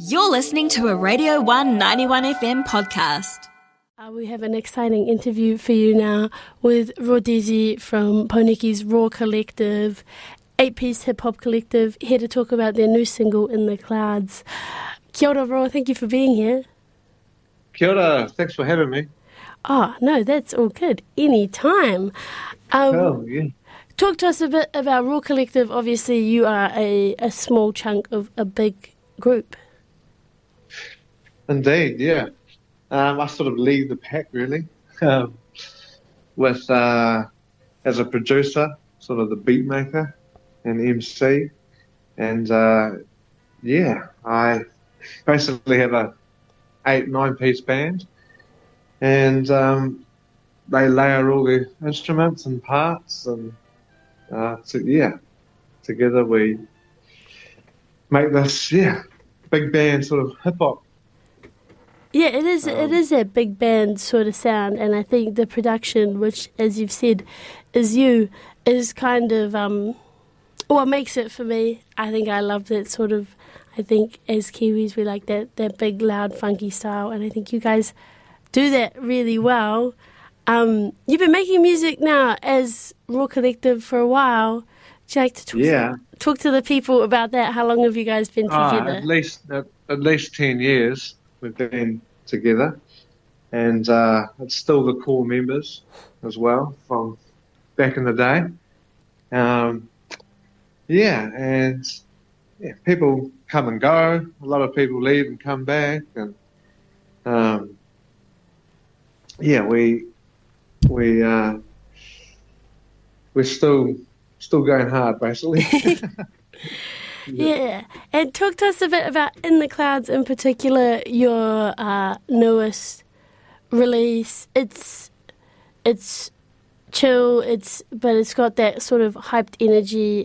You're listening to a Radio 191 FM podcast. We have an exciting interview for you now with Rodezi from Pouneki's Raw Collective, 8-piece hip-hop collective, here to talk about their new single, In the Clouds. Kia ora, Raw, thank you for being here. Kia ora, thanks for having me. Oh, no, that's all good. Anytime. Yeah. Talk to us a bit about Raw Collective. Obviously, you are a small chunk of a big group. Indeed, yeah. I sort of lead the pack, really, with as a producer, sort of the beat maker and MC. And, I basically have a 8-9-piece band. And they layer all the instruments and parts. And, together we make this, big band sort of hip-hop. Yeah, it is that big band sort of sound, and I think the production, which, as you've said, is kind of what makes it for me. I think I love that sort of, I think as Kiwis we like that big, loud, funky style, and I think you guys do that really well. You've been making music now as Raw Collective for a while. Would you like to talk to the people about that? How long have you guys been together? At least 10 years. We've been together, and it's still the core members as well from back in the day. People come and go. A lot of people leave and come back, and we're still going hard, basically. Yeah, and talk to us a bit about In the Clouds in particular, your newest release. It's chill, but it's got that sort of hyped energy.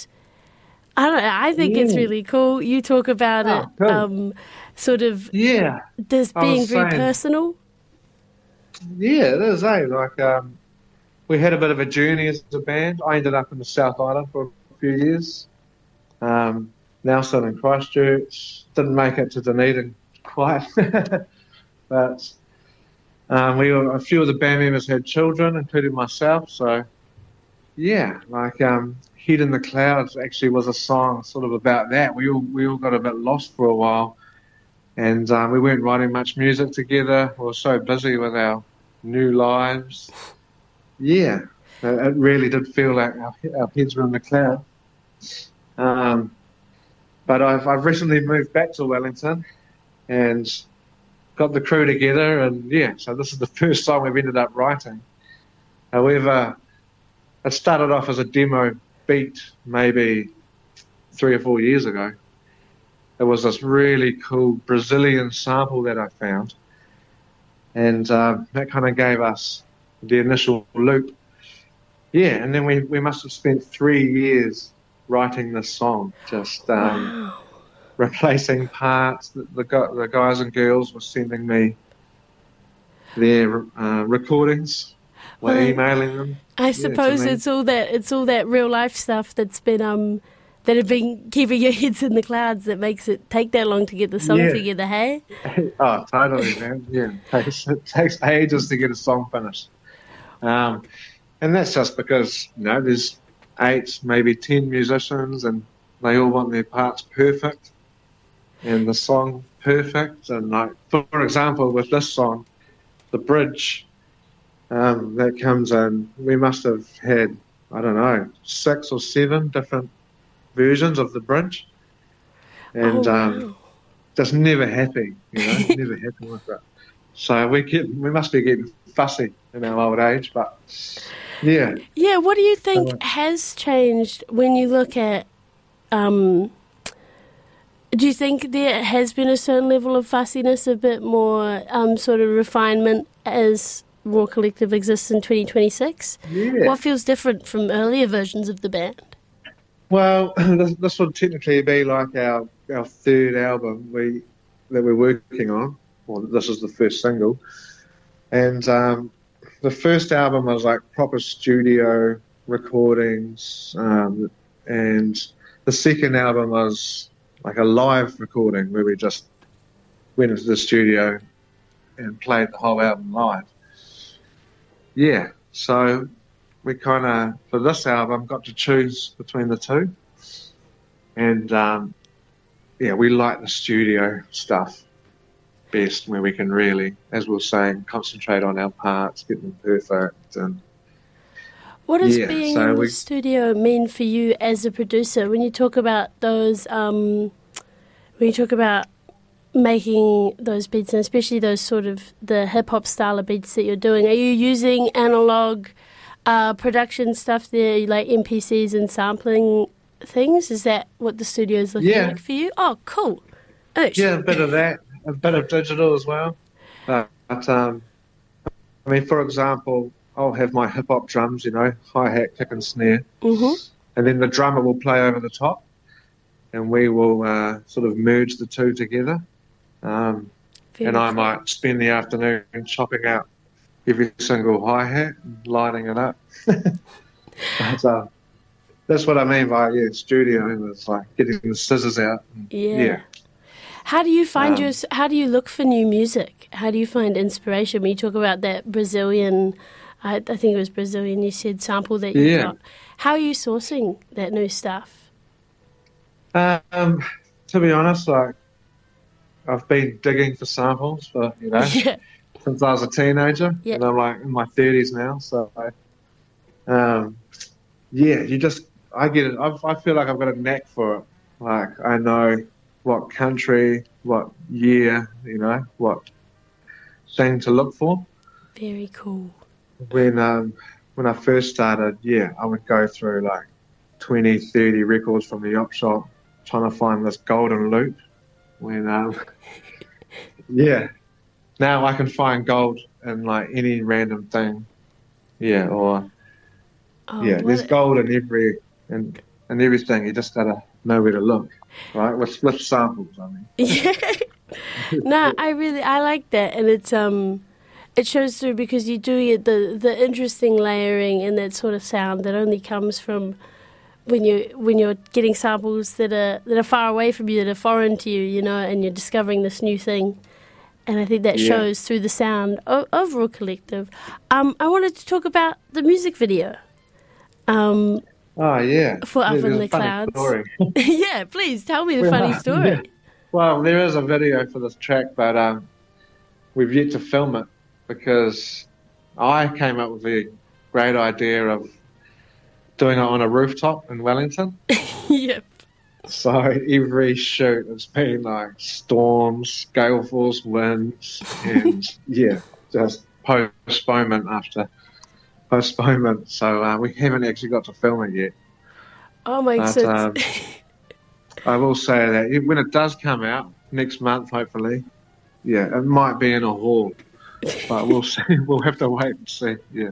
I think it's really cool. You talk about it, cool. This being very personal. Yeah, it is, we had a bit of a journey as a band. I ended up in the South Island for a few years. Now still in Christchurch. Didn't make it to Dunedin quite, but a few of the band members had children, including myself. So, Head in the Clouds actually was a song sort of about that. We all got a bit lost for a while, and we weren't writing much music together. We were so busy with our new lives. Yeah, it really did feel like our heads were in the cloud. But I've recently moved back to Wellington and got the crew together, and so this is the first song we've ended up writing. However, it started off as a demo beat maybe 3 or 4 years ago. It was this really cool Brazilian sample that I found, and that kind of gave us the initial loop. Yeah, and then we must have spent 3 years writing this song, just replacing parts. The guys and girls were sending me their recordings, we're emailing them. I suppose it's all that real life stuff that's been that have been keeping your heads in the clouds that makes it take that long to get the song together. Hey? Oh, totally, man. Yeah, it takes ages to get a song finished, and that's just because there's 8, maybe 10 musicians, and they all want their parts perfect and the song perfect. And for example, with this song, the bridge that comes in, we must have had, 6 or 7 different versions of the bridge, and just never happy, never happy with it. So we must be getting fussy in our old age, but yeah. Yeah, what do you think has changed when you look at, do you think there has been a certain level of fussiness, a bit more sort of refinement as Raw Collective exists in 2026? Yeah. What feels different from earlier versions of the band? Well, this would technically be like our third album that we're working on. Well, this is the first single. And the first album was like proper studio recordings, and the second album was like a live recording where we just went into the studio and played the whole album live. Yeah, so we kind of, for this album, got to choose between the two. And, we like the studio stuff best, where we can really, as we were saying, concentrate on our parts, get them perfect. And what does being in the studio mean for you as a producer? When you talk about those, when you talk about making those beats, and especially those sort of the hip-hop style of beats that you're doing, are you using analog production stuff there, like MPCs and sampling things? Is that what the studio is looking like for you? Oh, cool. Yeah, a bit of that, a bit of digital as well. But I mean, for example, I'll have my hip-hop drums, hi-hat, kick and snare, and then the drummer will play over the top, and we will sort of merge the two together. And I might spend the afternoon chopping out every single hi-hat and lining it up. But, that's what I mean by studio. It's like getting the scissors out. Yeah. How do you find how do you look for new music? How do you find inspiration when you talk about that Brazilian, I think it was Brazilian, you said, sample that you got? How are you sourcing that new stuff? To be honest, like, I've been digging for samples for, since I was a teenager, and I'm like in my 30s now. So, I get it. I feel like I've got a knack for it. Like, I know what country, what year, what thing to look for. Very cool. When I first started, I would go through like 20, 30 records from the op shop trying to find this golden loop. When now I can find gold in like any random thing. There's gold in everything. You just gotta know where to look, right? With samples, I mean. No, I like that, and it's it shows through because you do get the interesting layering and that sort of sound that only comes from when you're getting samples that are far away from you, that are foreign to you, and you're discovering this new thing. And I think that shows through the sound of Raw Collective. I wanted to talk about the music video. For Up in the Clouds. Yeah, please tell me the funny story. Yeah. Well, there is a video for this track, but we've yet to film it because I came up with the great idea of doing it on a rooftop in Wellington. Yep. So every shoot has been like storms, gale force winds, and just postponement after postponement. So we haven't actually got to film it yet. Oh my God. I will say that when it does come out next month, hopefully, it might be in a hall, but we'll see. We'll have to wait and see. Yeah.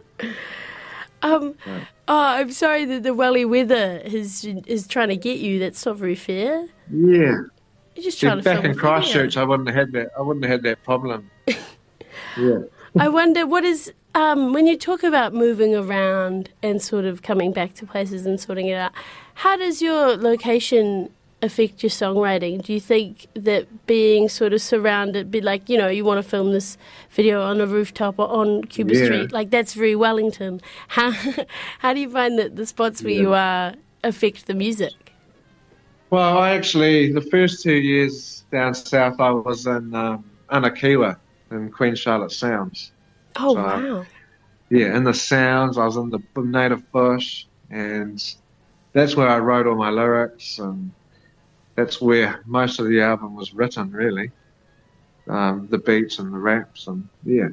I'm sorry that the welly weather is trying to get you. That's not very fair. Yeah. You're just trying to film back in Christchurch, I wouldn't have had that. I wouldn't have had that problem. Yeah. I wonder what is when you talk about moving around and sort of coming back to places and sorting it out. How does your location affect your songwriting? Do you think that being sort of surrounded, be like, you want to film this video on a rooftop or on Cuba Street, like that's very Wellington. How do you find that the spots where you are affect the music? Well, the first 2 years down south, I was in Anakiwa in Queen Charlotte Sounds. Oh, wow. Yeah, in the Sounds, I was in the native bush, and that's where I wrote all my lyrics, and that's where most of the album was written, really. The beats and the raps, and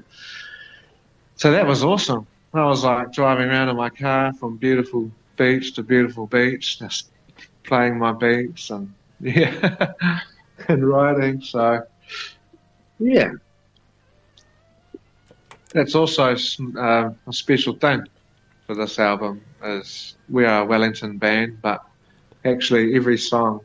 so that was awesome. I was like driving around in my car from beautiful beach to beautiful beach, just playing my beats and and writing. So that's also a special thing for this album. Is we are a Wellington band, but actually every song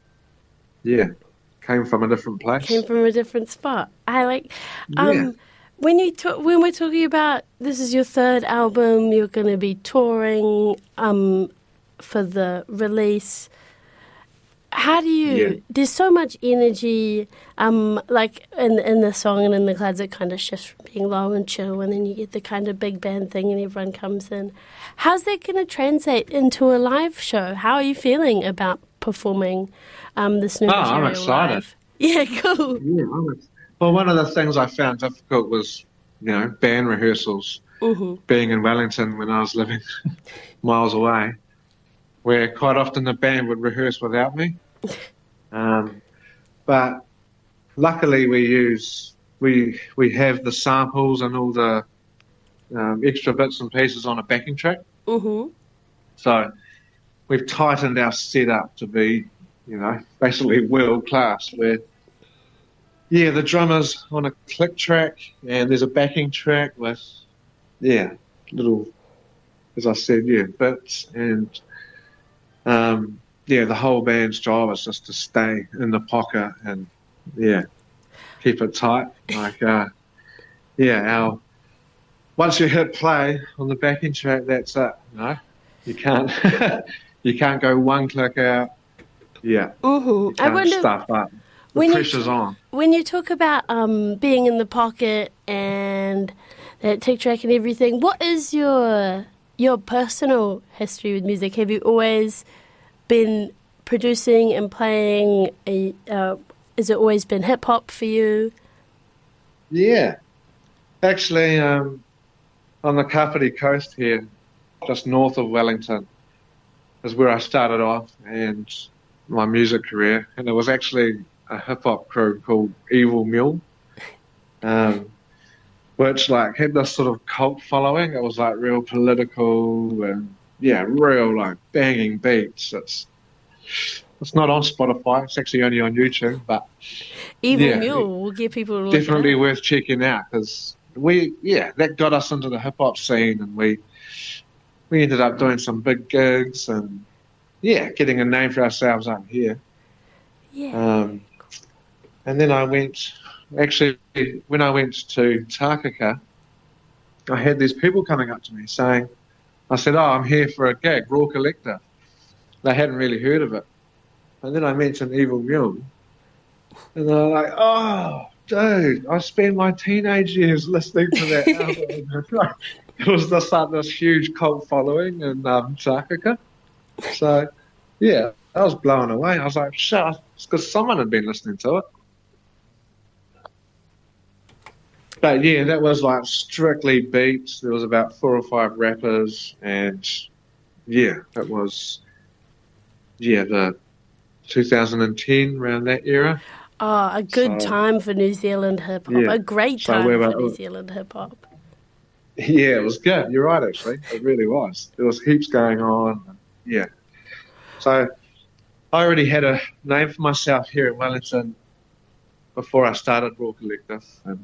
came from a different place. Came from a different spot. I like when we're talking about this is your third album, you're going to be touring for the release. How do you? Yeah. There's so much energy, like in the song and in the clouds. It kind of shifts from being low and chill, and then you get the kind of big band thing, and everyone comes in. How's that going to translate into a live show? How are you feeling about performing this new material? I'm excited. Live? Yeah, cool. Yeah, well, one of the things I found difficult was, band rehearsals. Mm-hmm. Being in Wellington when I was living miles away, where quite often the band would rehearse without me. But luckily we have the samples and all the extra bits and pieces on a backing track. Mm-hmm. So we've tightened our setup to be, basically world class, where, the drummer's on a click track and there's a backing track with, little, as I said, bits, and the whole band's job is just to stay in the pocket and keep it tight. Like once you hit play on the backing track, that's it. You can't you can't go one click out. Yeah, mm-hmm. I wonder, stuff up. The pressure's on. When you talk about being in the pocket and that tick track and everything, what is your personal history with music? Have you always been producing and playing? Has it always been hip hop for you? Yeah, actually, on the Kapiti coast here, just north of Wellington, is where I started off and my music career, and it was actually a hip hop crew called Evil Mule. Which had this sort of cult following. It was real political and real banging beats. It's not on Spotify. It's actually only on YouTube. But Evil Mule will get people to definitely worth checking out, because that got us into the hip hop scene, and we ended up doing some big gigs and getting a name for ourselves out here. Yeah. And then when I went to Takaka, I had these people coming up to me saying, I said, I'm here for a gig, Raw Collective. They hadn't really heard of it. And then I mentioned Evil Mule. And they were like, oh, dude, I spent my teenage years listening to that album. It was just this huge cult following in Takaka. So, I was blown away. I was like, shit, it's because someone had been listening to it. But that was strictly beats. There was about 4 or 5 rappers, and it was the 2010, around that era. Oh, a good time for New Zealand hip hop. A great time for New Zealand hip hop. Yeah, it was good. You're right, actually. It really was. There was heaps going on. So I already had a name for myself here in Wellington before I started Raw Collective, and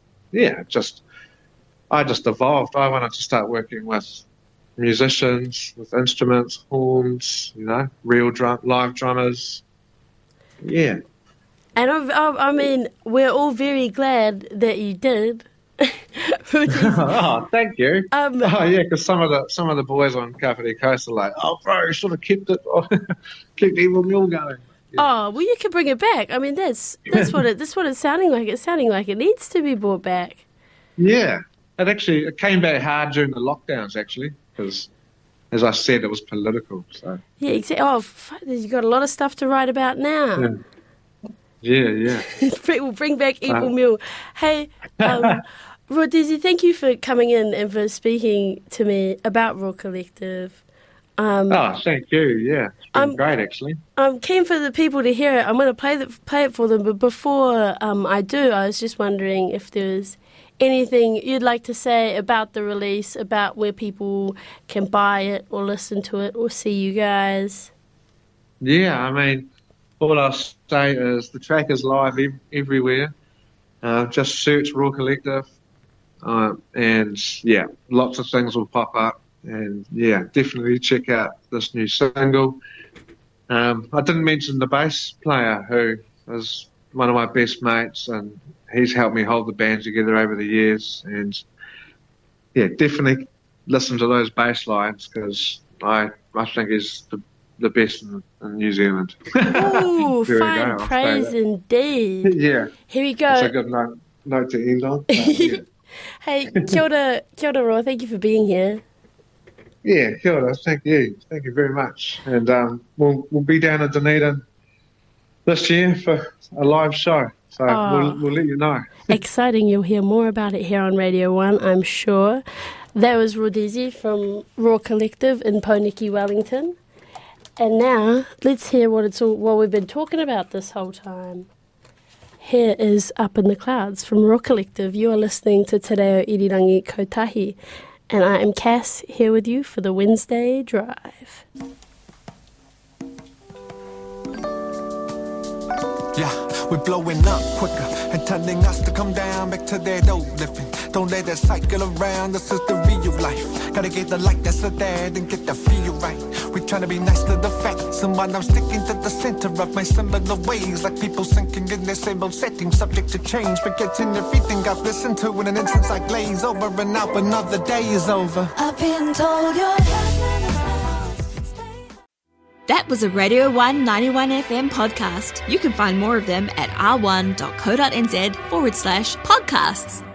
I just evolved. I wanted to start working with musicians, with instruments, horns, real live drummers. Yeah. And I mean, we're all very glad that you did. Oh, thank you. Because some of the boys on Kapiti Coast are like, oh, bro, you should have kept kept Evil Mule going. Yeah. Oh, well, you can bring it back. I mean, that's what it's sounding like. It's sounding like it needs to be brought back. Yeah, it came back hard during the lockdowns, actually, because, as I said, it was political. So exactly. Oh, you got a lot of stuff to write about now. Yeah. We'll bring back Evil Mule. Hey, Rod Desi, thank you for coming in and for speaking to me about Raw Collective. Thank you. Yeah, it's been great, actually. I'm keen for the people to hear it. I'm going to play it for them, but before I do, I was just wondering if there's anything you'd like to say about the release, about where people can buy it or listen to it or see you guys. Yeah, I mean, all I'll say is the track is live everywhere. Just search Raw Collective, and lots of things will pop up. And definitely check out this new single. I didn't mention the bass player, who is one of my best mates, and he's helped me hold the band together over the years. And definitely listen to those bass lines, because I think he's the best in New Zealand. Ooh, There we fine go, I'll say praise that. indeed. Yeah, Here we go. that's a good note to end on. But, yeah. Hey, kia ora Roa, thank you for being here. Yeah, kia ora. Thank you very much. And we'll be down in Dunedin this year for a live show, so we'll let you know. Exciting, you'll hear more about it here on Radio 1, I'm sure. That was Rodezi from Raw Collective in Poniki, Wellington. And now, let's hear what we've been talking about this whole time. Here is Up in the Clouds from Raw Collective. You are listening to Te Reo Irirangi Kotahi. And I am Cass, here with you for the Wednesday Drive. Yeah, we're blowing up quicker and telling us to come down back to that old living. Don't let that cycle around, this is the real life. Gotta get the light that's there and get the feel right. We tryna be nice to the facts, and while I'm sticking to the center of my similar ways, like people sinking in their same old setting, subject to change, forgetting everything I've listened to in an instance I glaze over and out, another day is over. I've been told you're That was a Radio 1 91 FM podcast. You can find more of them at r1.co.nz/podcasts.